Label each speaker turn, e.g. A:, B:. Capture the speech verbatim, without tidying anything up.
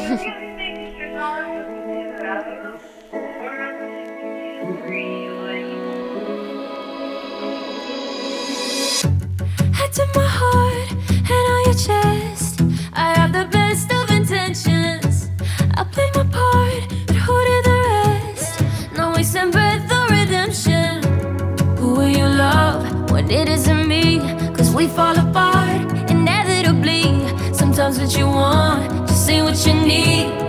A: I took my heart and on your chest. I have the best of intentions. I played my part, but who did the rest? No wasting breath or redemption. Who will you love when it isn't me? Cause we fall apart inevitably. Sometimes what you want just ain't what you need.